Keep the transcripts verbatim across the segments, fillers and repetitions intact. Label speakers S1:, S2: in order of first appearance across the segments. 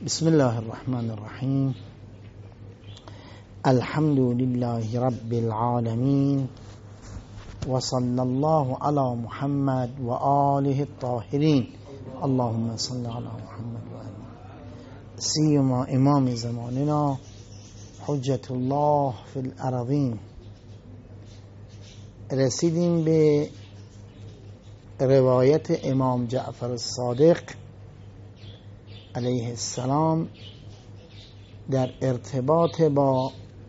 S1: بسم الله الرحمن الرحیم. الحمد لله رب العالمين وصلى الله على محمد وآله الطاهرين. اللهم صل على محمد وآله سيما امام زماننا حجت الله في الارضین. رسیدیم به روایت امام جعفر الصادق علیه السلام در ارتباط با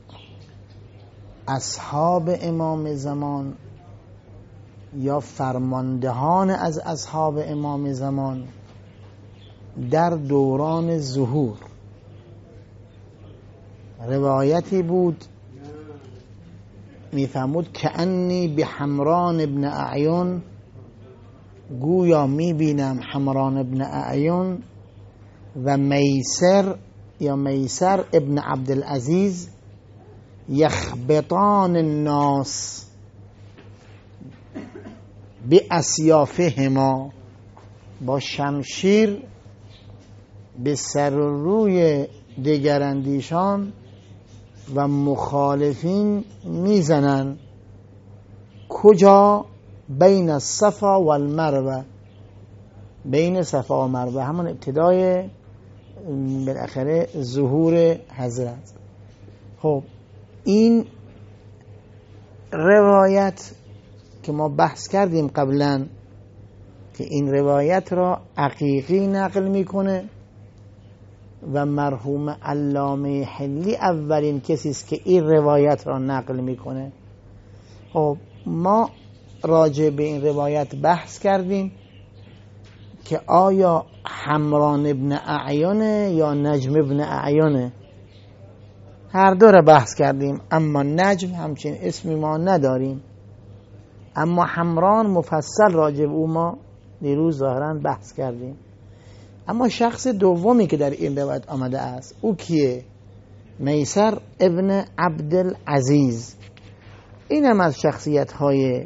S1: اصحاب امام زمان یا فرماندهان از اصحاب امام زمان در دوران ظهور. روایتی بود میفهمود که انی به حمران ابن اعین، گویا میبینم حمران ابن اعین و میسر یا میسر ابن عبدالعزیز یخبطان الناس به اسیافهما، با شمشیر به سر و روی دگراندیشان و مخالفین میزنن. کجا؟ بین الصفا و المروه، بین صفا و مروه، همون ابتدای بالاخره ظهور حضرت. خب این روایت که ما بحث کردیم قبلا که این روایت را عقیقی نقل میکنه و مرحوم علامه حلی اولین کسی است که این روایت را نقل میکنه. خب ما راجع به این روایت بحث کردیم که آیا حمران ابن اعین یا نجم ابن اعین. هر دو را بحث کردیم، اما نجم همچین اسمی ما نداریم، اما حمران مفصل راجع به او ما دیروز ظاهرا بحث کردیم. اما شخص دومی که در این روایت آمده است او کیه؟ میسر ابن عبدالعزیز. این هم از شخصیت های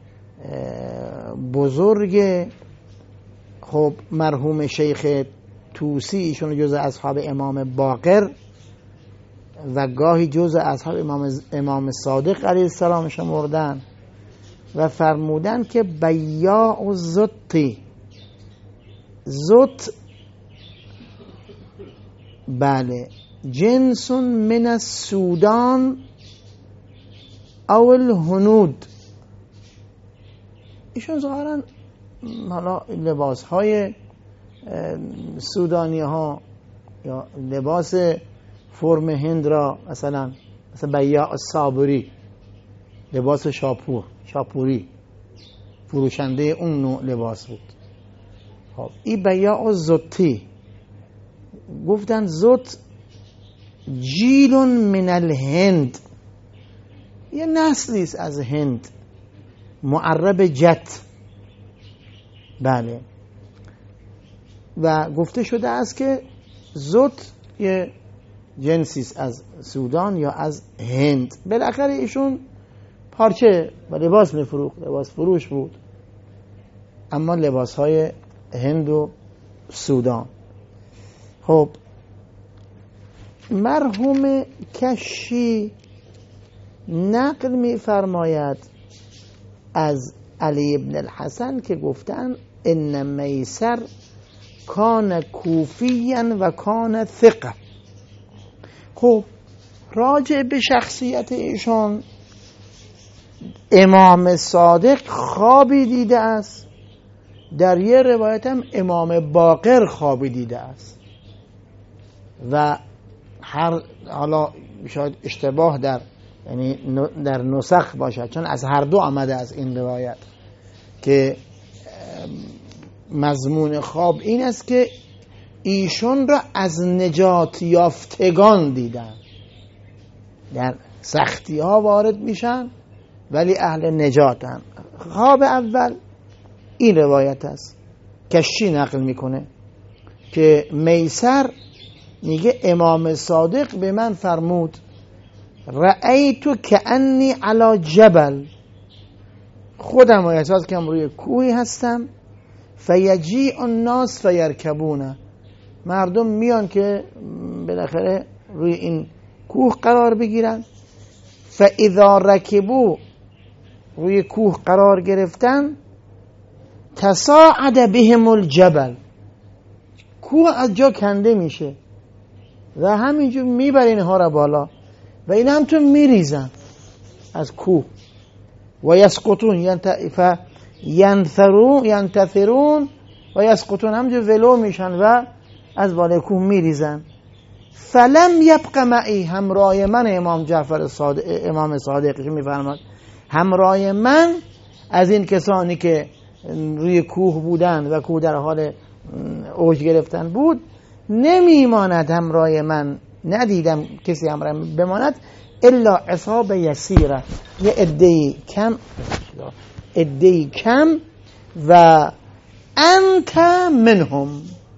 S1: بزرگ. خب مرحوم شیخ توسی ایشون جز اصحاب امام باقر و گاهی جز اصحاب امام امام صادق علیه السلام شمردن و فرمودن که بیاع زطی، زط بله جنس من السودان او الهنود. ایشون ظاهرا حالا لباس های سودانی ها یا لباس فرم هند را مثلا مثلا بیاع صابری، لباس شاپور شاپوری، فروشنده اون نوع لباس بود. خب این بیاع زطی، گفتن زط جیل من الهند، یه نسلی است از هند، معرب جت. بله، و گفته شده است که زط یه جنسی است از سودان یا از هند. بالاخره ایشون پارچه و لباس میفروخت، لباس فروش بود، اما لباس های هند و سودان. خب مرحوم کشی نقل میفرماید از علی ابن الحسن که گفتن ان میسر کان کوفیا و کان ثقه. خب راجع به شخصیت ایشان امام صادق خوابی دیده است، در یه روایت هم امام باقر خوابی دیده است و هر حالا شاید اشتباه در یعنی در نسخ باشد، چون از هر دو آمده از این روایت که مضمون خواب این است که ایشون را از نجات یافتگان دیدن، در سختی ها وارد میشن ولی اهل نجاتن. خواب اول این روایت است، کشی نقل میکنه که میسر میگه امام صادق به من فرمود رأیتو کأنی علی جبل، خودم احساس کردم روی کوهی هستم، فیجیع الناس فیرکبونه، مردم میان که بالاخره روی این کوه قرار بگیرن. فاذا رکبوا، روی کوه قرار گرفتن، تصاعد بهم الجبل، کوه از جا کنده میشه و همینجور میبره اینها را بالا و این هم تو میریزن از کوه. و یسقطون ینثرون ینتثرون و یسقطون، همینجور ولو میشن و از بالای کوه میریزن. فلم یبق معی، همراه من، امام جعفر صادق امام صادقش میفرماد همراه من از این کسانی که روی کوه بودن و کوه در حال اوج گرفتن بود نمیماند، همراه من ندیدم کسی همراه بماند الا عصاب یسیره، یه عده‌ای کم عده‌ای کم و انت منهم،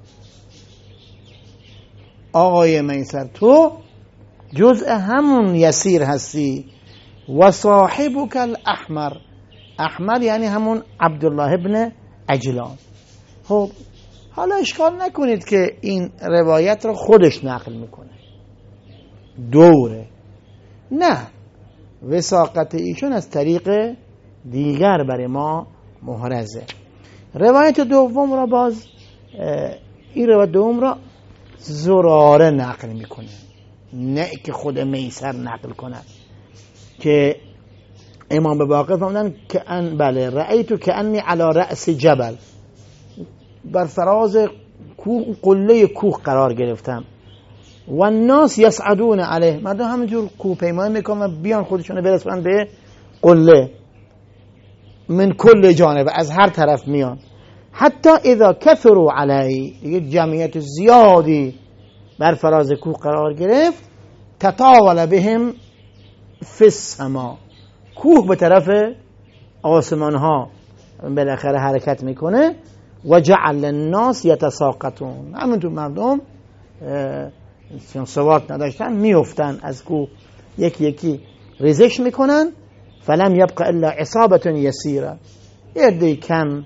S1: آقای میسر تو جزء همون یسیر هستی. و صاحبک الاحمر، احمر یعنی همون عبدالله ابن عجلان. خب حالا اشکال نکنید که این روایت رو خودش نقل میکنه، دوره، نه، وثاقت ایشون از طریق دیگر برای ما محرزه. روایت دوم را باز این روایت دوم را زراره نقل میکنه، نه که خود میسر نقل کنه، که امام باقر فرمودن که ان بله رأیتو که انی علی رأس جبل، بر فراز کوه، قله کوه قرار گرفتم. و الناس یصعدون علیه، مردم همینجور کوه پیمایی میکنن بیان خودشون برسونن به قله، من کل جانب، از هر طرف میان. حتی اذا کثروا علیه، دیگه جمعیت زیادی بر فراز کوه قرار گرفت، تطاول بهم فی السما، کوه به طرف آسمان ها بالاخره حرکت میکنه. و جعل الناس یتساقطون، همینطور مردم چون ثبات نداشتن میافتن از کوه، یکی یکی ریزش میکنن. فلم یبق الا عصابه یسیره، یه عده کم.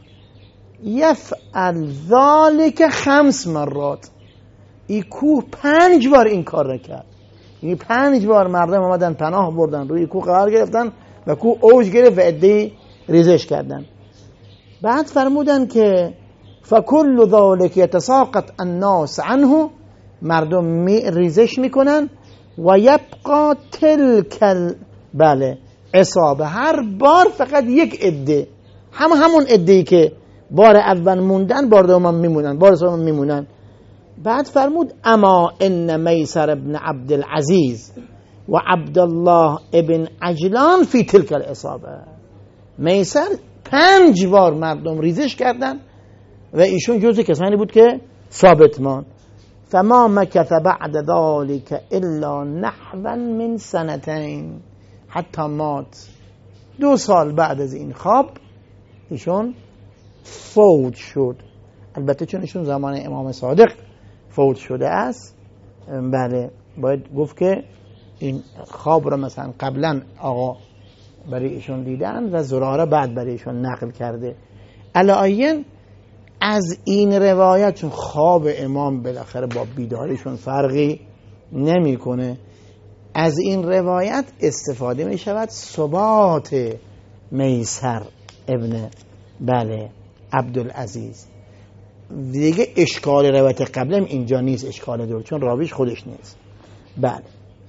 S1: یفعل ذلك خمس مرات، این کوه پنج بار این کار را کرد، یعنی پنج بار مردم آمدن پناه بردن، روی کوه قرار گرفتن و کوه اوج گرفت و عده ریزش کردن. بعد فرمودن که فکل ذلك یتساقط الناس عنه، مردم می ریزش میکنن. و یبقى تلک بله عصابه، هر بار فقط یک عده، هم همون عده‌ای که بار اول موندن بار دوم میمونن، بار سوم میمونن. بعد فرمود اما ان میسر ابن عبدالعزیز و عبدالله ابن عجلان فی تلک العصابه، میسر پنج بار مردم ریزش کردن و ایشون جزء کسانی بود که ثابت مان. فما مکث بعد ذلك الا نحوا من سنتین، حتی مات، دو سال بعد از این خواب ایشون فوت شد. البته چون ایشون زمان امام صادق فوت شده است، بله باید گفت که این خواب رو مثلا قبلا آقا برای ایشون دیدن و زراره بعد برای ایشون نقل کرده. علایین از این روایت، چون خواب امام بالاخره با بیداریشون فرقی نمیکنه، از این روایت استفاده می شود ثبات میسر ابن بله عبدالعزیز. دیگه اشکال روایت قبلم اینجا نیست، اشکال دور، چون راویش خودش نیست. بله.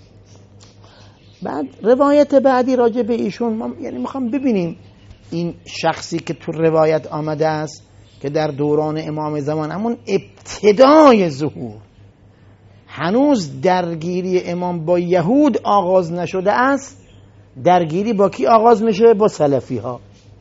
S1: بعد روایت بعدی راجع به ایشون، ما یعنی میخوام ببینیم این شخصی که تو روایت آمده است که در دوران امام زمان، همون ابتدای ظهور، هنوز درگیری امام با یهود آغاز نشده است، درگیری با کی آغاز میشه؟ با سلفی ها،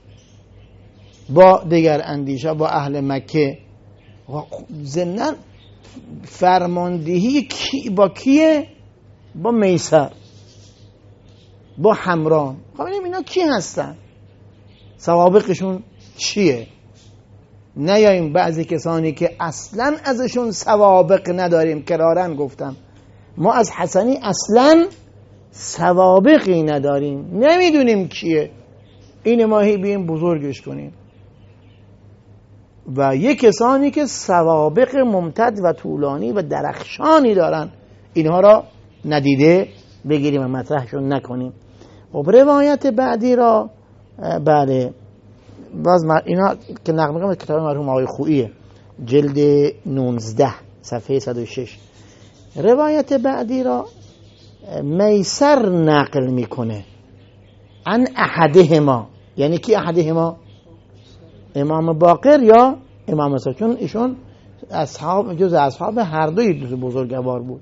S1: با دیگر اندیشه، با اهل مکه. ضمناً فرماندهی کی با کیه؟ با میسر، با حمران. خب ببینیم اینا کی هستن، سوابقشون چیه؟ نیاییم بعضی کسانی که اصلا ازشون سوابق نداریم، کرارن گفتم ما از حسنی اصلا سوابقی نداریم، نمیدونیم کیه، این ماهی بیم بزرگش کنیم. و یک کسانی که سوابق ممتد و طولانی و درخشانی دارن، اینها را ندیده بگیریم و مطرحشون نکنیم. خب روایت بعدی را بله باز اینا که نقل میکنم کتاب مرحوم آقای خوییه، جلد نوزده صفحه صد و شش. روایت بعدی را میسر نقل میکنه عن احدهما، یعنی کی احدهما؟ امام باقر یا امام صادق، چون ایشون اصحاب جز اصحاب هر دوی دو بزرگوار بود.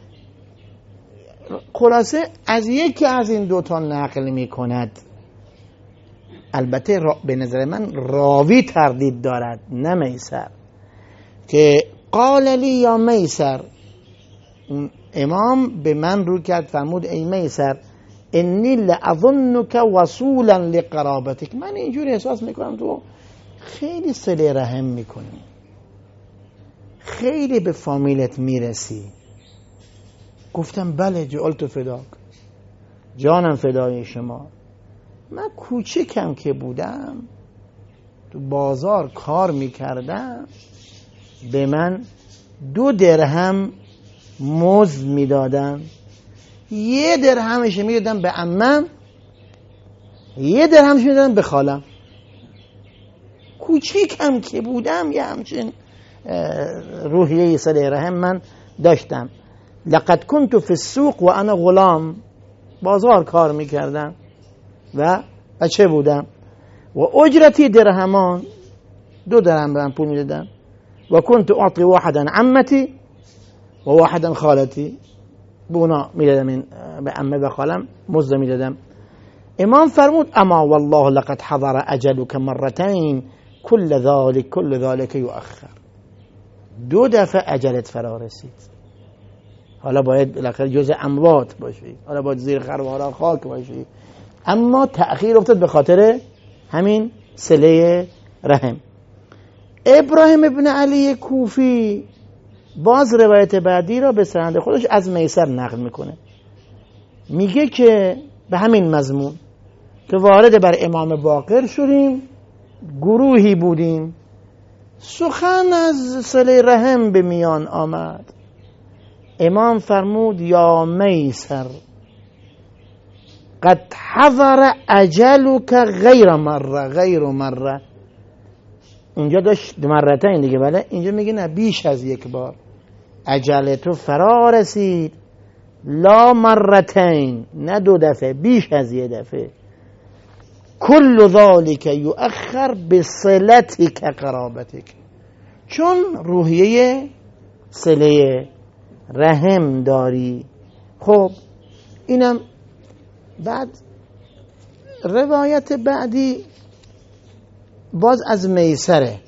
S1: خلاصه از یکی از این دوتا نقل میکند. البته به نظر من راوی تردید دارد نه میسر، که قال لی یا میسر، امام به من رو کرد فرمود ای میسر انی لأظنک وصولا لقرابتک، من اینجور احساس میکنم تو خیلی صله رحم میکنی، خیلی به فامیلت میرسی. گفتم بله جعلت فداک، جانم فدای شما. من کوچکم که بودم تو بازار کار میکردم، به من دو درهم مزد میدادن، یه درهمش میدادن به عمم، یه درهمش میدادن به خالم. کوچیکم که بودم یه همچین روحیه صله رحم من داشتم. لقد كنت في السوق و انا غلام، بازار کار میکردم و بچه بودم، و اجرتی درهمان، دو درهم به من پول میدادن، و كنت اعطي واحدا عمتي و واحدا خالتي، بونا میدادم این به عمه و خالم مزد میدادم. امام فرمود اما والله لقد حضر اجلك مرتين كل ذلك كل ذلك يؤخر، دو دفعه اجلت فرا رسید، حالا باید بالاخره جز اموات باشی، حالا باید زیر خروارا خاک باشی، اما تأخیر افتاد به خاطر همین صله رحم. ابراهیم ابن علی کوفی باز روایت بعدی را به سند خودش از میسر نقل میکنه، میگه که به همین مضمون که وارد بر امام باقر شدیم، گروهی بودیم، سخن از صله رحم به میان آمد. امام فرمود یا میسر قد حضر اجلک غیر مره، غیر مره، اینجا داشت مرتين دیگه، بله اینجا میگه نه بیش از یک بار، اجل تو فرا رسید، لا مرتين، نه دو دفعه، بیش از یک دفعه. کل ذالک یؤخر بصلتک قرابتک، چون روحیه صله رحم داری. خب اینم بعد روایت بعدی باز از میسره،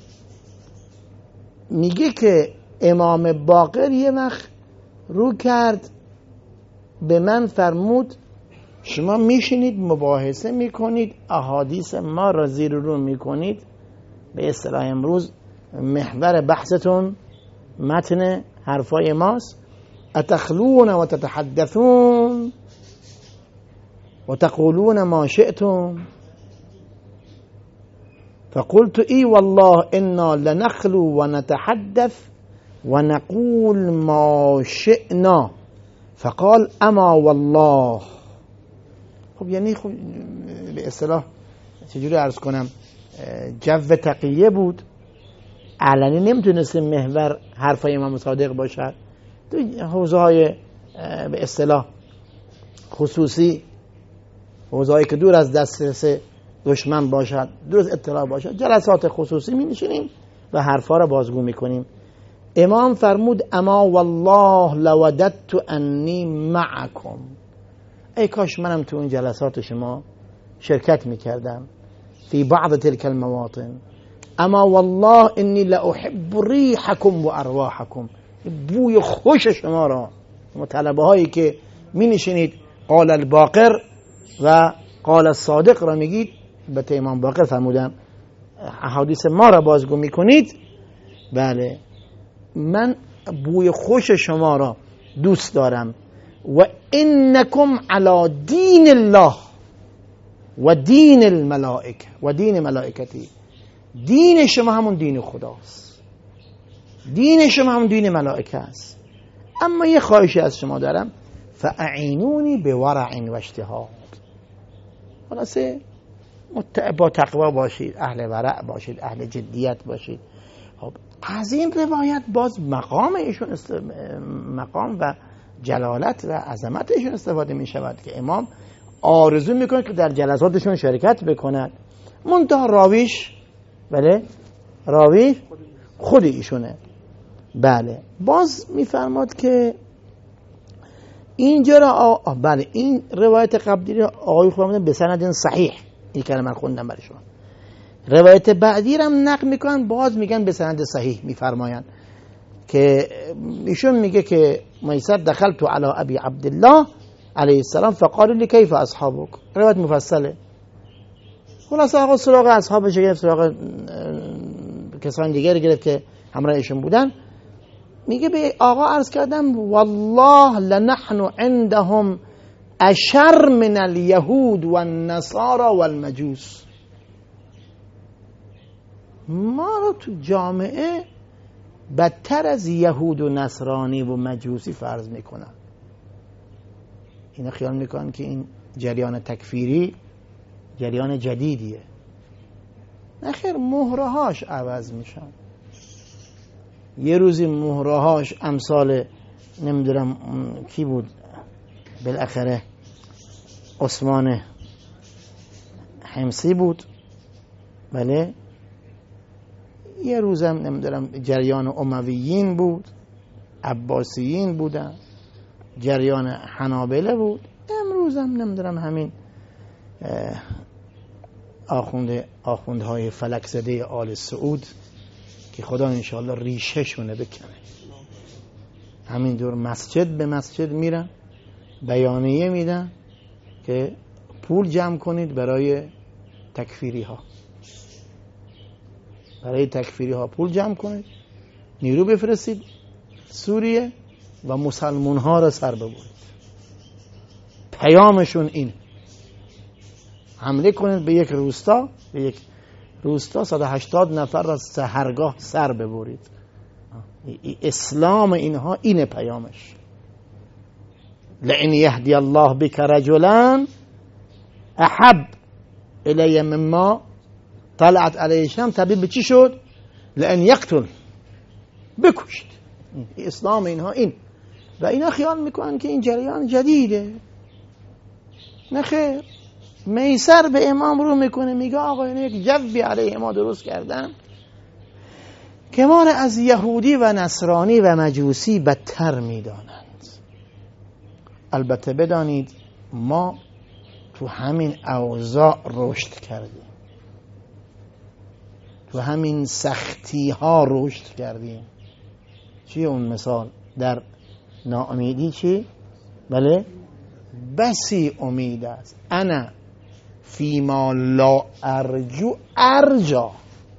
S1: میگه که امام باقر یه وقت رو کرد به من فرمود شما میشینید مباحثه میکنید، احادیث ما را زیر رو میکنید، به اصطلاح امروز محور بحثتون متن حرفای ماست، اتخلون و تتحدثون و تقولون ما شئتم، فقلت ای والله انا لنخلو و نتحدث و نقول ما شئنا، فقال اما والله. خب یعنی خب به اصطلاح چجوری عرض کنم، جو تقیه بود، علنی نمیتونست محور حرفای امام صادق باشد، تو حوزه های به اصطلاح خصوصی، حوزه هایی که دور از دسترس دشمن باشد، دور از اطلاع باشد، جلسات خصوصی می نشینیم و حرفا را بازگو می کنیم. امام فرمود اما والله لوددت انی معکم، ای کاش منم تو این جلسات شما شرکت می کردم، فی بعض تلک المواطن، اما والله انی لاحب ریحکم و ارواحکم، بوی خوش شما را، طلبه هایی که می نشینید قال الباقر و قال الصادق را میگید، به امام باقر فرمودم احادیث ما را بازگو میکنید، بله من بوی خوش شما را دوست دارم، و انکم علی دین الله و دین الملائکه و دین ملائکتی، دین شما همون دین خداست، دین شما همون دین ملائکه است. اما یه خواهشی از شما دارم، فاعینونی به ورع و اجتهاد. خلاصه با تقوا باشید، اهل ورع باشید، اهل جدیت باشید. خب از این روایت باز مقام ایشون است... مقام و جلالت و عظمت ایشون استفاده می شود که امام آرزو میکنه که در جلساتشون شرکت بکند، منتها راویش بله راویش خود ایشونه. بله باز میفرماد که اینجا را آ... بله این روایت قبلی را آقای خودمون به سند صحیح، این کلمه من خوندم برای شما. روایت بعدی را هم نقل میکنن، باز میگن به سند صحیح میفرمایند که ایشون میگه که میسر دخلت علی ابی عبدالله علیه السلام فقال لی کیف اصحابک. روایت مفصله. خلاصه آقا سراغ اصحابش گرفت، سراغ کسان دیگر گرفت که همراه ایشون بودن. میگه به آقا عرض کردم والله لنحن عندهم اشر من اليهود والنصارى والمجوس. ما رو تو جامعه بدتر از یهود و نصرانی و مجوسی فرض میکنن. اینا خیال میکنن که این جریان تکفیری جریان جدیدیه. نه خیر، مهرهاش عوض میشن. یه روزی مهرهاش امثال نمیدونم کی بود بالاخره عثمان حمصی بود، بله. یه روزم نمیدونم جریان امویین بود، عباسیین بودن، جریان حنابله بود. امروزم نمیدونم همین آخوند آخوندهای فلک زده آل سعود که خدا انشاءالله ریشه شونه بکنه. همین دور مسجد به مسجد میرن بیانیه میدن که پول جمع کنید برای تکفیری ها، برای تکفیری ها پول جمع کنید، نیرو بفرستید سوریه و مسلمون ها را سر ببرید. پیامشون این، حمله کنید به یک روستا، به یک روستا صد و هشتاد نفر را سحرگاه سر ببرید. اسلام اینها اینه پیامش. لئن یهدی الله بک رجلا احب الی مما طلعت علیه الشمس. تبدیل به چی شد؟ لئن یقتل، بکشید. اسلام اینها این. و اینا خیال میکنن که این جریان جدیده. نه خیر. میسر به امام رو میکنه، میگه آقا اینا یک جوی علیه ما درست کردن که ما را از یهودی و نصرانی و مجوسی بدتر میدانند. البته بدانید ما تو همین اوضاع رشد کردیم، تو همین سختی ها رشد کردیم. چیه اون مثال؟ در ناامیدی چی؟ بله بسی امید است. انا فیما لا ارجو ارجا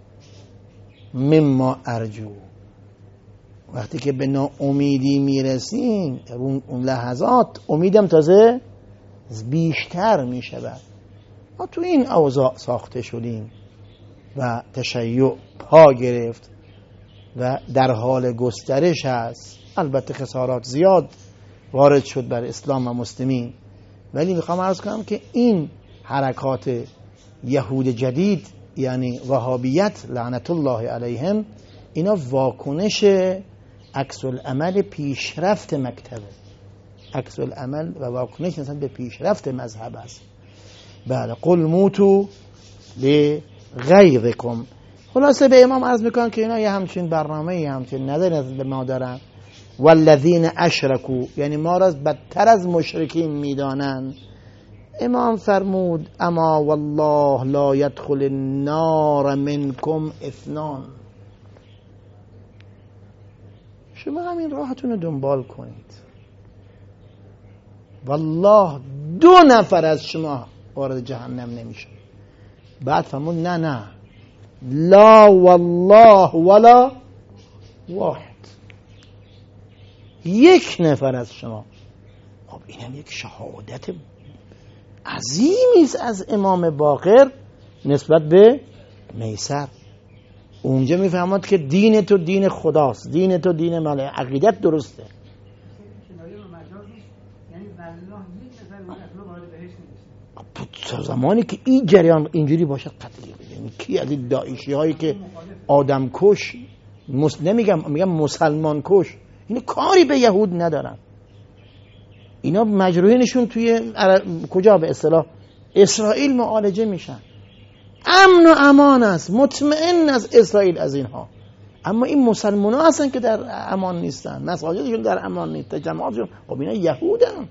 S1: مما ارجو. وقتی که به ناامیدی میرسیم، اون لحظات امیدم تازه بیشتر میشود. ما تو این اوضاع ساخته شدیم و تشیع پا گرفت و در حال گسترش هست. البته خسارات زیاد وارد شد بر اسلام و مسلمین، ولی میخوام عرض کنم که این حرکات یهود جدید یعنی وهابیت لعنت الله علیهم، اینا واکنش عکس العمل پیشرفت مکتبه، عکس العمل و واکنش مثلا به پیشرفت مذهب است. بله قل موتو لغیرکم. خلاصه به امام عرض میکنن که اینا یه همچین برنامه یه همچین نظری به ما دارن. والذین اشرکو، یعنی ما را بدتر از مشرکین میدانن. امام فرمود اما والله لا يدخل النار منکم اثنان. شما همین راهتون رو دنبال کنید، والله دو نفر از شما وارد جهنم نمیشه. بعد فرمود نه نه لا والله ولا واحد، یک نفر از شما. خب این هم یک شهادت عظیمی است از امام باقر نسبت به میسر. اونجا میفهمد که دین تو دین خداست، دین تو دین ملائکه، عقیدت درسته. تا زمانی که این جریان اینجوری باشه قطعی، یعنی کی از این داعشی هایی که آدم کش، مس... نمیگم میگم مسلمان کش، اینا کاری به یهود ندارن، اینا مجروحینشون توی عر... کجا به اصطلاح اسرائیل معالجه میشن، امن و امان است، مطمئن است اسرائیل از اینها. اما این مسلمان ها هستن که در امان نیستن، مساجدشون در امان نیست، جماعتشون، خب اینا یهودن،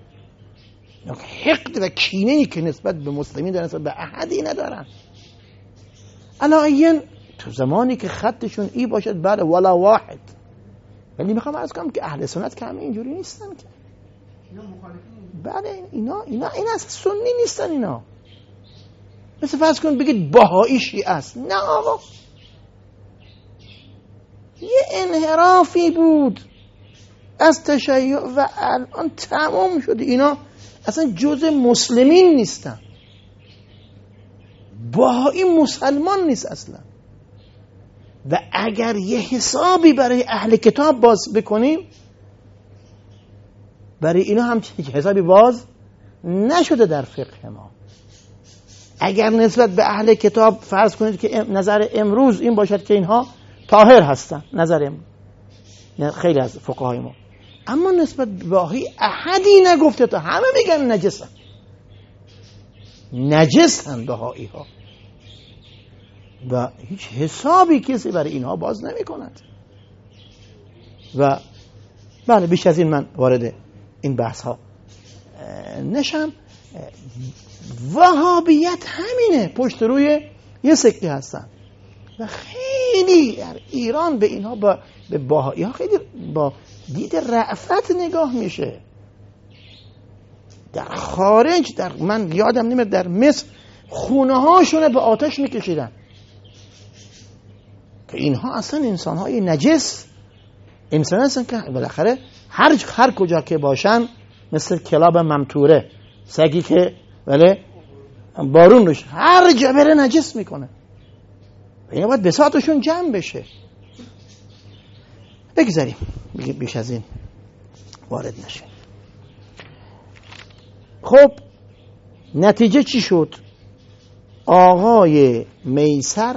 S1: حقد و کینه‌ای که نسبت به مسلمین دارن نسبت به احدی ندارن. علایین تو زمانی که خطشون ای باشد بله ولا واحد، ولی میخوام عرض کنم که اهل سنت که همه اینجوری نیستن که بله اینا اینا این اصلا سنی نیستن. اینا مثل فرض کن بگید بهایی شیعه است، نه آقا، یه انحرافی بود از تشیع و الان تمام شده. اینا اصلا جزء مسلمین نیستن، بهایی مسلمان نیست اصلا. و اگر یه حسابی برای اهل کتاب باز بکنیم، برای اینا هم حسابی باز نشده در فقه ما. اگر نسبت به اهل کتاب فرض کنید که نظر امروز این باشد که اینها طاهر هستن، نظر امروز خیلی از فقهای ما، اما نسبت به بهایی احدی نگفته تا همه میگن نجسن، نجسن بهایی ها، و هیچ حسابی کسی برای اینها باز نمی کند. و بله بیش از این من وارد این بحث ها نشم. وهابیت همینه، پشت روی یه سکه هستن و خیلی در ایران به اینها با به بهایی ها خیلی با دید رأفت نگاه میشه. در خارج، در من یادم نمیاد، در مصر خونه هاشونه به آتش میکشیدن که اینها اصلا انسان های نجس، انسان هستن که بالاخره هر هر کجا که باشن مثل کلاب ممتوره، سگی که ولی بارون روش هر جا بره نجس میکنه، این باید بساطشون جمع بشه. بگذاریم بیش از این وارد نشه. خب نتیجه چی شد؟ آقای میسر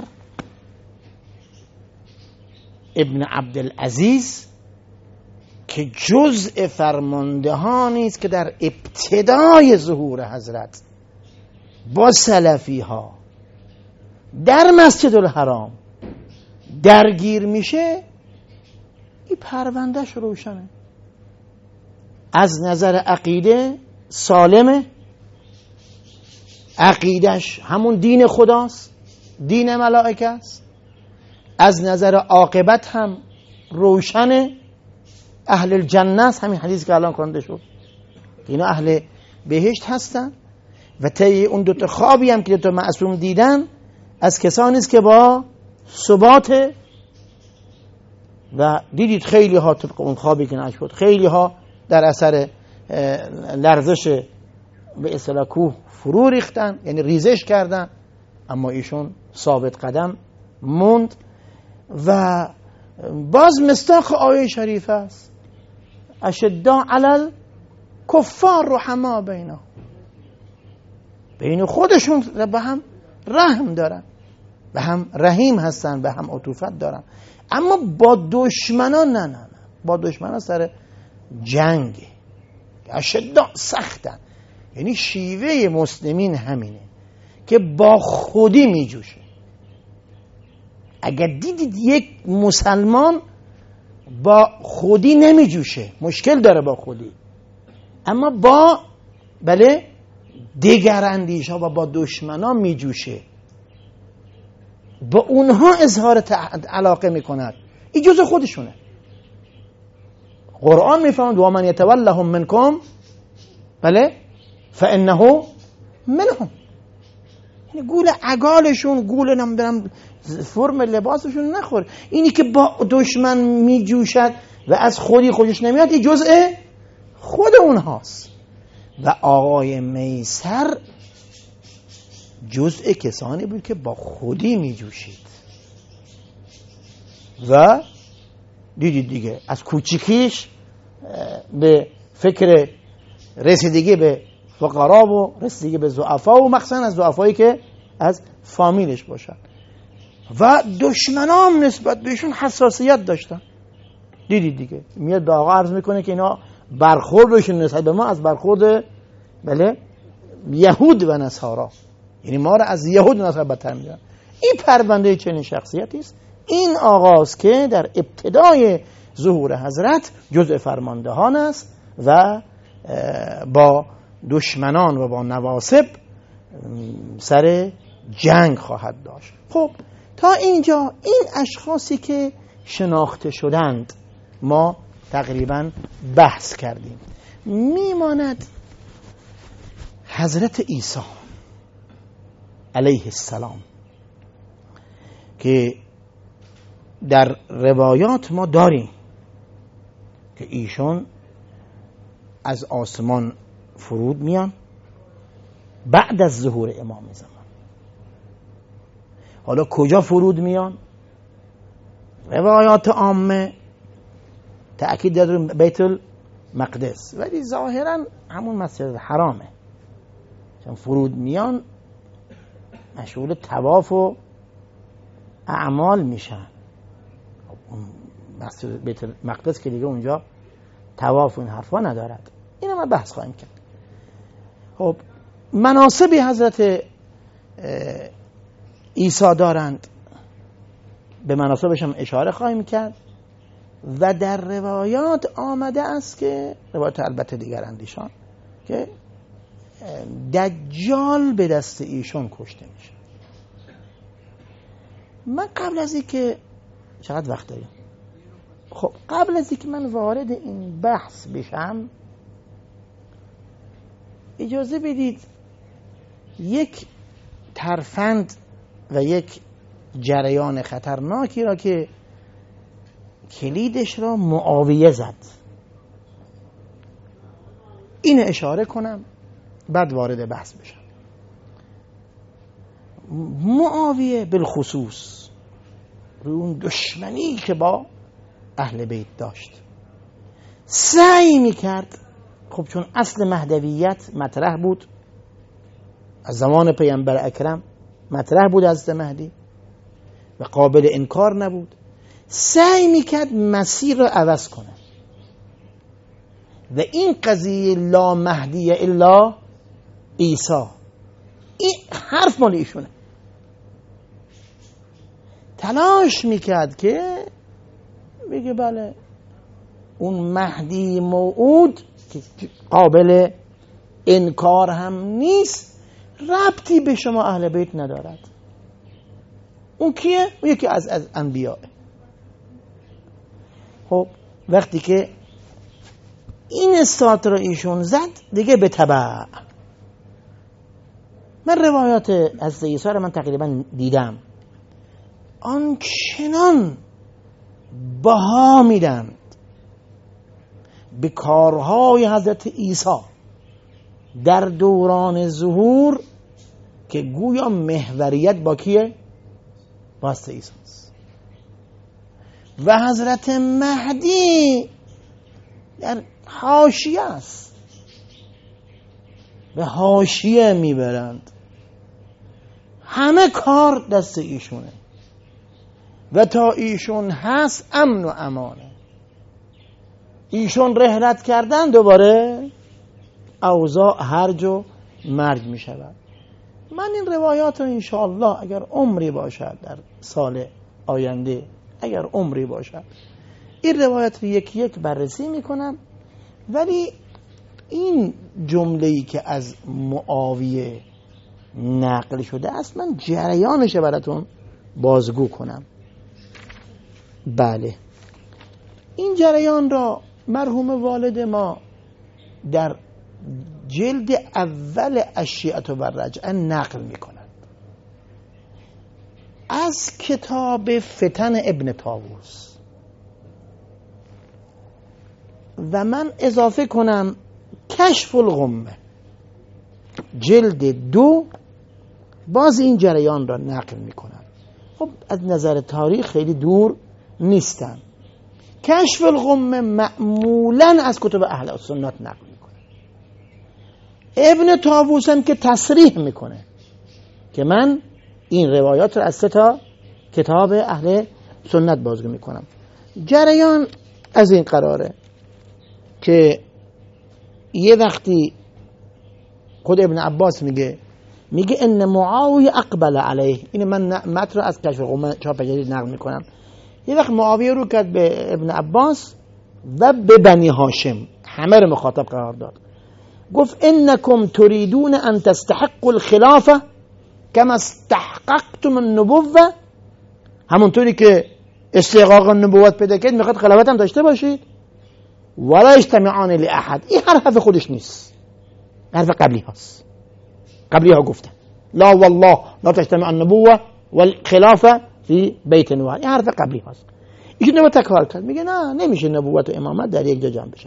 S1: ابن عبدالعزیز که جزء فرماندهانی است که در ابتدای ظهور حضرت با سلفی ها در مسجد الحرام درگیر میشه، این پروندهش روشنه. از نظر عقیده سالمه، عقیدش همون دین خداست، دین ملائکه است. از نظر عاقبت هم روشنه، اهل الجنه است، همین حدیث که الان خوانده شد، اینا اهل بهشت هستن. و طی اون دوتا خوابی هم که دوتا معصوم دیدن از کسانی است که با ثبات، و دیدید خیلی ها طبق اون خوابی که نشد، خیلی ها در اثر لرزش به اصطلاح کوه فرو ریختن، یعنی ریزش کردن، اما ایشون ثابت قدم موند. و باز مصداق آیه شریفه است، اشداء علی الکفار رحما بینا، بین خودشون به هم رحم دارن، به هم رحیم هستن، به هم عطوفت دارن. اما با دشمنان نه نه نه با دشمنان سر جنگ اشداء سختن. یعنی شیوه مسلمین همینه که با خودی می جوشه. اگر دیدید یک مسلمان با خودی نمی جوشه، مشکل داره با خودی، اما با بله دیگر اندیش ها و با دشمنان می جوشه، با اونها اظهار علاقه می کند، این جز خودشونه. قرآن می فرماید و من یتولهم منکم بله فانه منهم، یعنی گول عگالشون، گول نمیدونم فرم لباسشون نخور، اینی که با دشمن می جوشد و از خودی خودش نمیاد، این جزء خود اونهاست. و آقای میسر جزء کسانی بود که با خودی می جوشید، و دیدید دیگه از کوچیکیش به فکر رسیدگی به فقرا و رسیدگی به ضعفا و مخصوصا از ضعفایی که از فامیلش باشن و دشمنام نسبت بهشون حساسیت داشتن. دیدید دیگه میاد به آقا عرض میکنه که اینا برخوردشون نسبت به ما از برخورد بله یهود و نصارا، یعنی ما رو از یهود و نصارا بدتر میدونن. این پرونده چنین شخصیتی است. این آغاز که در ابتدای ظهور حضرت جزء فرماندهان است و با دشمنان و با نواصب سر جنگ خواهد داشت. خب تا اینجا این اشخاصی که شناخته شدند ما تقریبا بحث کردیم. میماند حضرت عیسی علیه السلام که در روایات ما داریم که ایشون از آسمان فرود میان بعد از ظهور امام زمان. حالا کجا فرود میان؟ روایات عامه تأکید داره بیت المقدس، ولی ظاهرا همون مسجد الحرامه. چون فرود میان مشغول طواف و اعمال میشن. مسجد بیت المقدس که دیگه اونجا طواف و این حرفا ندارد. اینو ما بحث خواهیم کرد. خب مناسبی حضرت عیسی دارند، به مناسبش هم اشاره خواهیم کرد و در روایات آمده است که روایات البته دیگر اندیشان که دجال به دست ایشون کشته میشه. من قبل از این که چقدر وقت داریم؟ خب قبل از این که من وارد این بحث بشم اجازه بدید یک ترفند و یک جریان خطرناکی را که کلیدش را معاویه زد این اشاره کنم، بعد وارد بحث بشم. معاویه بالخصوص روی اون دشمنی که با اهل بیت داشت سعی میکرد، خب چون اصل مهدویت مطرح بود از زمان پیامبر اکرم، مطرح بود از مهدی و قابل انکار نبود، سعی میکرد مسیر رو عوض کنه و این قضیه لا مهدی الا عیسی، این حرف مال ایشونه. تلاش میکرد که بگه بله اون مهدی موعود که قابل انکار هم نیست ربطی به شما اهل بیت ندارد. اون کیه؟ اون یکی از از انبیاء. خب وقتی که این استات رو ایشون زد دیگه به تبع من روایات از عیسی رو من تقریبا دیدم، آنچنان بها میدن به کارهای حضرت عیسی در دوران ظهور که گویا محوریت با کیه؟ با حضرت عیسی و حضرت مهدی در حاشیه است، به حاشیه میبرند، همه کار دست ایشونه و تا ایشون هست امن و امانه. ایشون رحلت کردن دوباره اوضاع هرج و مرج می شود. من این روایات رو انشاءالله اگر عمری باشد در سال آینده، اگر عمری باشد این روایت رو یکی یک بررسی می کنم، ولی این جمله‌ای که از معاویه نقل شده است من جریانش براتون بازگو کنم. بله این جریان را مرحوم والد ما در جلد اول الشیعة و الرجعه نقل می کنند از کتاب فتن ابن طاووس و من اضافه کنم کشف الغمه جلد دو باز این جریان را نقل می کنند. خب از نظر تاریخ خیلی دور نیستن. کشف الغمه معمولا از کتب اهل سنت نقل میکنه. ابن طاووس هم که تصریح میکنه که من این روایات رو از سه تا کتاب اهل سنت بازگو میکنم. جریان از این قراره که یه وقتی خود ابن عباس میگه میگه ان معاویه اقبل علیه، این من متن رو از کشف الغمه چاپ جدید نقل میکنم. یه وقت معاویه رو کرد به ابن عباس و به بنی هاشم، همه رو مخاطب قرار داد. گفت انکم تريدون ان تستحقوا الخلافه کما استحققتم النبوه، همونطوری که استحقاق نبوت پیدا کرد میخواد خلافت هم داشته باشید. ولا اجتمعان لاحد، این حرف خودش نیست، حرف قبلی هاست. قبلی ها گفتن لا والله لا تجتمع النبوه والخلافه فی بیت واحد، این حرف قبلی هاست. ایشون نباید تکرار کرد، میگه نه نمیشه نبوت و امامت در یک جا جمع بشه.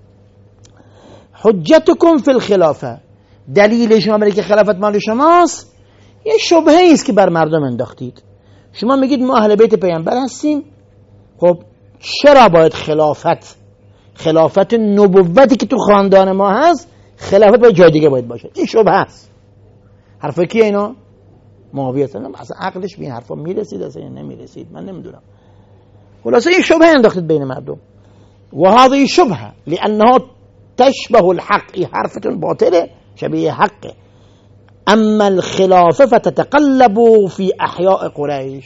S1: حجتکم فی الخلافه، دلیل شما برای که خلافت مال شماست یه شبهه است که بر مردم انداختید. شما میگید ما اهل بیت پیامبر هستیم، خب چرا باید خلافت خلافت نبوتی که تو خاندان ما هست خلافت باید جای دیگه باید باشه؟ این شبهه است. حرفا کیه اینا؟ معاویه. اصلا عقلش به این حرفا میرسید اصلا نمیرسید من نمیدونم. خلاصه این شبهه انداختید بین مردم و هذه شبهه لانها تشبه الحق، این حرفتون باطله شبیه حقه. اما الخلافه فتتقلب فی احیاء قریش،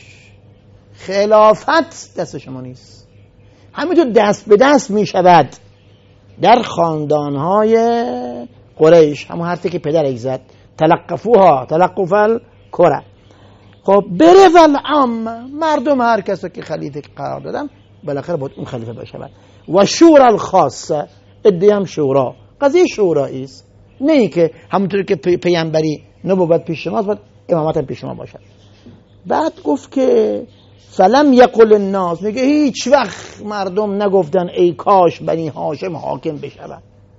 S1: خلافت دست شما نیست، همینطور دست به دست می شود در خاندانهای قریش، همون حرفی که پدرش زد تلقفوها تلقف الکره. خب بره والعام، مردم هر کسی که خلیفه قرار دادن بالاخره باید اون خلیفه بشه. و شورا الخاصه، ادعی هم شورا، قضیه شورایی است، نه ای که همونطور که پیامبری نبوت پیش شماست باید امامت هم پیش شما باشد. بعد گفت که فلم یقل الناس، میگه هیچ وقت مردم نگفتن ای کاش بنی هاشم حاکم بشود،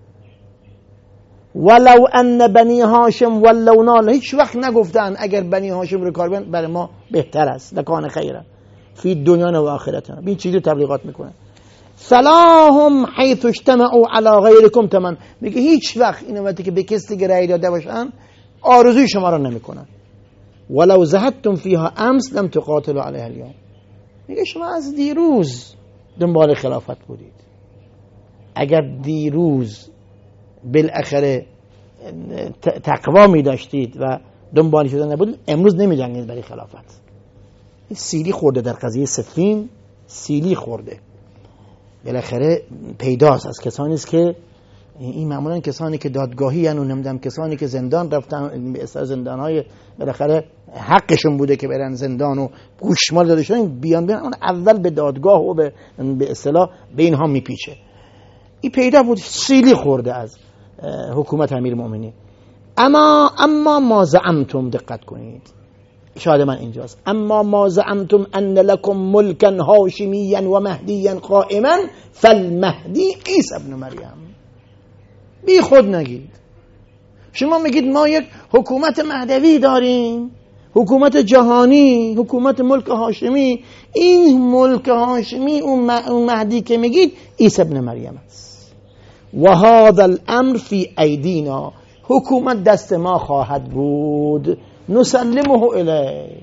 S1: ولو ان بنی هاشم ولونا، هیچ وقت نگفتن اگر بنی هاشم رو کار بیان برای ما بهتر است، لکان خیره فی دنیا و آخرتنا. این چیزی تبلیغات میکنه. فلاهم حیث اجتمعوا علی غیرکم تمن، میگه هیچ وقت این وقتی که به کسی دیگه رأی داده باشن آرزوی شما رو نمیکنن. ولو زهدتم فیها امس لم تقاتلوا علیها اليوم، میگه شما از دیروز دنبال خلافت بودید، اگر دیروز بالاخره تقوا می داشتید و دنبال شدن نبودید امروز نمی جنگید برای خلافت. این سیلی خورده در قضیه صفین، سیلی خورده بالاخره پیداست از کسانی است که این معمولا کسانی که دادگاهی ان و نمیدونم کسانی که زندان رفتن، به اصطلاح زندانهای بالاخره حقشون بوده که برن زندان و گوشمال داده شدن، بیان بیان اون اول به دادگاه و به به اصطلاح به اینها میپیچه. این پیدا بود، سیلی خورده از حکومت امیرالمومنین. اما اما ما زعمتم، دقت کنید شاید من اینجاست، اما ما زعمتم ان لکم ملکا هاشمیا و مهدیا قائما فالمهدی عیسی ابن مریم. بی خود نگید، شما میگید ما یک حکومت مهدوی داریم، حکومت جهانی، حکومت ملک هاشمی. این ملک هاشمی اون مهدی که میگید عیسی ابن مریم است. و هذا الامر فی ایدینا، حکومت دست ما خواهد بود، نسلمه الیه،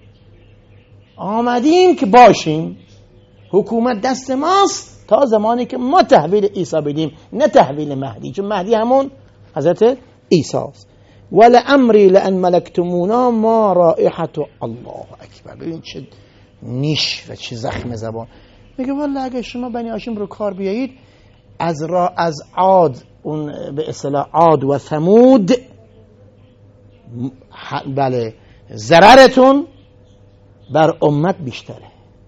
S1: آمدیم که باشیم، حکومت دست ماست تا زمانی که ما تحویل عیسی بدیم، نه تحویل مهدی، چون مهدی همون حضرت عیسی است. ولامری لان ملکتمونا ما رائحه الله اکبر. ببین چه نیش و چه زخم زبان. میگه والله اگه شما بنی هاشم رو کار بیایید، از را از عاد، اون به اصطلاح عاد و ثمود، بله ضررتون بر امت بیشتره.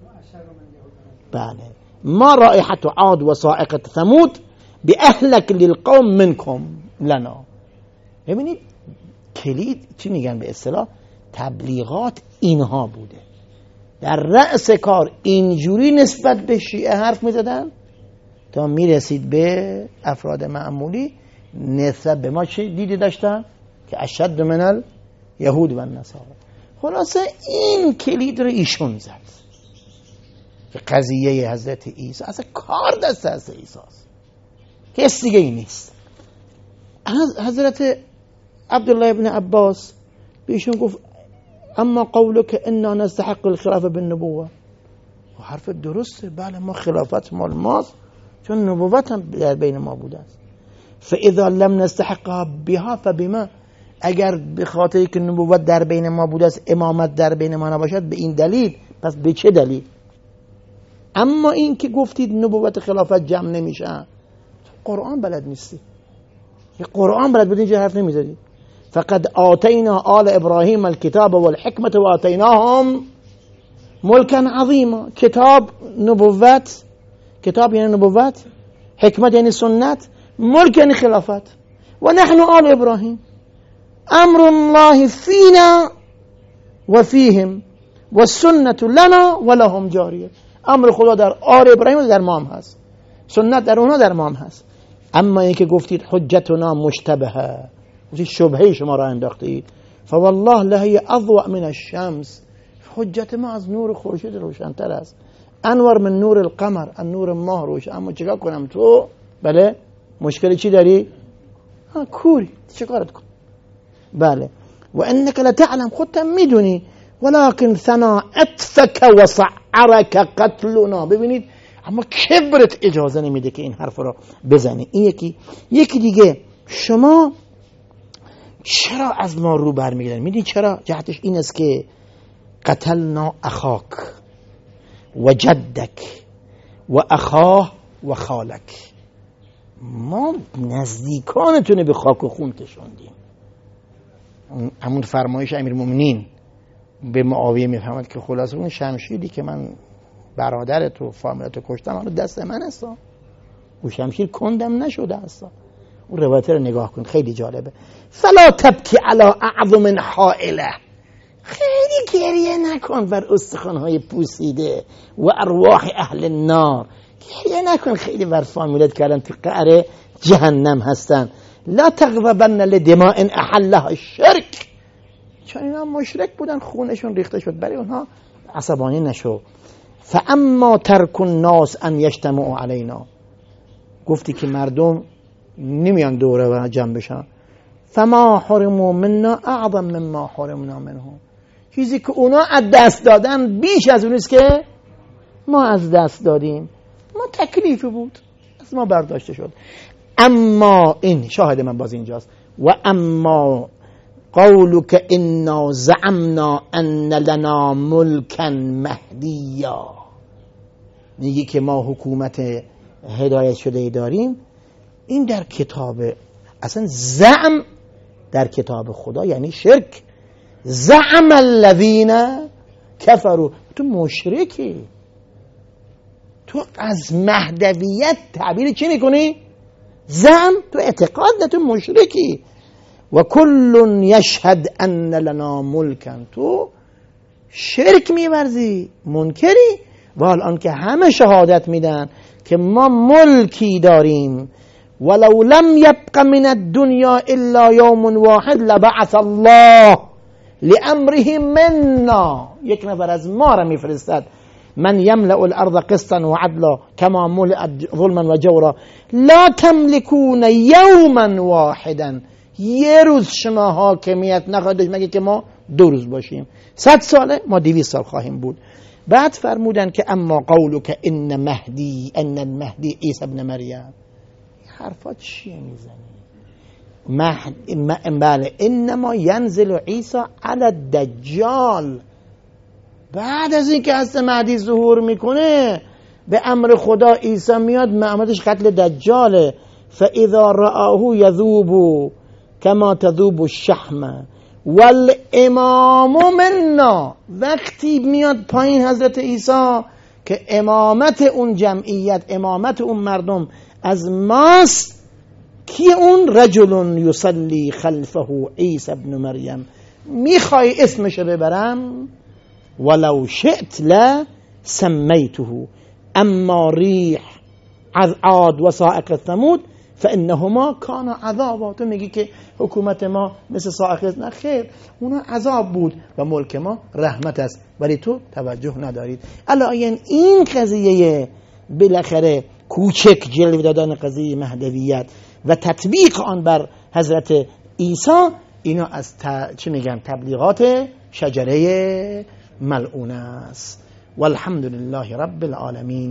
S1: بله ما رائحه عاد و صاعقه ثمود باهلك للقوم منكم لنا. ببینید کلید چی میگن به اصطلاح تبلیغات اینها بوده. در رأس کار اینجوری نسبت به شیعه حرف میزدن تا میرسید به افراد معمولی نسبت به ما چی دیدی داشتن که اشد من الیهود و النصارا. خلاصه این کلید رو ایشون زد. قضیه حضرت عیسی اصلا کار دست حضرت عیسی است، هیچ دیگه ای نیست. حضرت عبدالله ابن عباس بیشون گفت اما قولک انا نستحق الخلافه بالنبوه، و حرف درسته، بله ما خلافت مال ماست چون نبوت هم در بین ما بوده است. فاذا لم نستحقها بها فبما، اگر به خاطر که نبوت در بین ما بوده است امامت در بین ما نباشد به این دلیل، پس به چه دلیل؟ اما این که گفتید نبوت خلافت جمع نمیشه، قرآن بلد نیستی، یه قرآن بلد بود اینجا حرف نمیزدی. فقد آتینا آل ابراهیم الکتاب والحکمت و آتیناهم ملکا عظیما. کتاب نبوت، کتاب یعنی نبوت، حکمت یعنی سنت، ملک یعنی خلافت. و نحن آل ابراهیم امر الله فینا و فیهم و سنت لنا و لهم جاریه. امر خدا در آل ابراهیم در ما هم هست، سنت در اونها در ما هم هست. اما اینکه گفتید حجتنا مشتبهه، گفتید شبهه شما را انداختید، فوالله لهی اضوء من الشمس، حجت ما از نور خورشید روشن‌تر است، انور من نور القمر، از نور ماه روشن. اما چیکار کنم تو؟ بله مشکلی چی داری؟ ها کوری، چیکارت کن؟ بله و انک لتعلم، خودت میدونی، ولكن ثنا اطفک و صعرک قتلنا. ببینید اما کبرت اجازه نمیده که این حرف را بزنی. این یکی یکی دیگه، شما چرا از ما رو برمیگردید؟ میدونی چرا؟ جهتش این است که قتلنا اخاک و جدک و اخاه و خالک، ما نزدیکانتونه به خاک و خون کشوندیم. همون فرمایش امیرالمومنین به معاویه میفهمد که خلاصه اون شمشیری که من برادرت و فامیلتو کشتم اون دست من است، اون شمشیر کندم نشده است. اون روایت رو نگاه کن، خیلی جالبه. فلا تبکی علی اعظم حائله، خیلی گریه نکن بر استخوان‌های پوسیده و ارواح اهل النار، گریه نکن خیلی بر فامیلت کردن تو قعر جهنم هستن. لا تغضبن لدماء احلها الشرک، چون اینا مشرک بودن خونشون ریخته شد، برای اونها عصبانی نشو. فاما ترک الناس ان یجتمعوا علینا، گفتی که مردم نمیان دوره و جمع بشن. فما حرموا منا اعظم مما حرمنا منهم، چیزی که اونا از دست دادن بیش از اونیست که ما از دست دادیم. ما تکلیفی بود از ما برداشته شد. اما این شاهد من باز اینجاست. و اما قولک انا زعمنا ان لنا ملکا مهدیا، میگی که ما حکومت هدایت شده داریم. این در کتاب، اصلا زعم در کتاب خدا یعنی شرک. زعم الذین کفروا، تو مشرکی، تو از مهدویت تعبیر چی میکنی؟ زعم، تو اعتقاد نه، تو مشرکی. و کل یشهد ان لنا ملکا، تو شرک میورزی، منکری. و الان که همه شهادت میدن که ما ملکی داریم. ولو لم یبق من الدنیا الا یوم واحد لبعث الله لامره منا، یک نفر از ما را میفرستد. من یملأ الارض قسطا و عدلا کما ملئت ظلما و جورا لا تملكون یوما واحدا، یه روز شما حاکمیت نخواهید داشت مگه که ما دو روز باشیم. صد ساله ما دویست سال خواهیم بود. بعد فرمودن که اما قولک ان مهدی ان المهدی عیسی ابن مریم، حرفات چیه میزنی؟ مهد... بله انما ینزل عیسی علی الدجال، بعد از این که هست مهدی ظهور میکنه به امر خدا عیسی میاد، معمدش قتل دجاله. فاذا رآه یذوب کما تذوب الشحم والامام منا، وقتی میاد پایین حضرت عیسی که امامت اون جمعیت، امامت اون مردم از ماست. کی اون؟ رجل یصلی خلفه عیسی ابن مریم. میخوای اسمشو ببرم؟ ولو شئت لا سمیته، اما ریح از عاد و صاعق ثمود فانهما کان عذابا. تو میگی که حکومت ما مثل ساعت، نه خیر، اونا عذاب بود و ملک ما رحمت است، ولی تو توجه ندارید. الان این قضیه بالاخره کوچک جلوه دادن قضیه مهدویت و تطبیق آن بر حضرت عیسی، اینا از ت... چی میگن تبلیغات شجره ملعونه است. والحمد لله رب العالمین.